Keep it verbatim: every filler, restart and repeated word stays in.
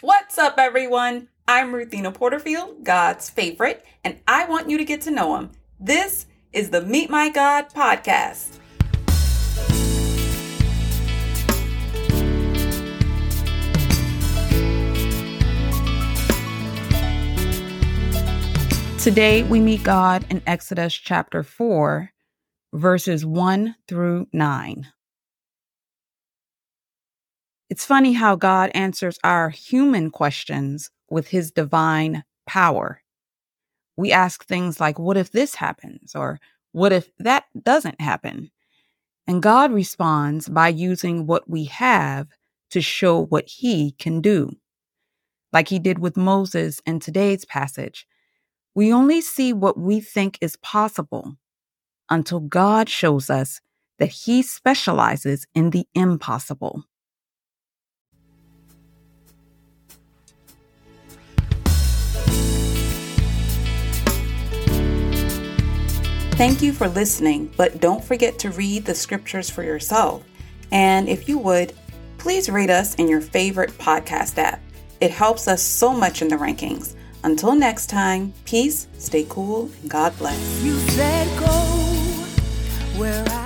What's up, everyone? I'm Ruthina Porterfield, God's favorite, and I want you to get to know him. This is the Meet My God podcast. Today, we meet God in Exodus chapter four, verses one through nine. It's funny how God answers our human questions with his divine power. We ask things like, what if this happens? Or what if that doesn't happen? And God responds by using what we have to show what he can do. Like he did with Moses in today's passage. We only see what we think is possible until God shows us that he specializes in the impossible. Thank you for listening, but don't forget to read the scriptures for yourself. And if you would, please rate us in your favorite podcast app. It helps us so much in the rankings. Until next time, peace, stay cool, and God bless. You said go where I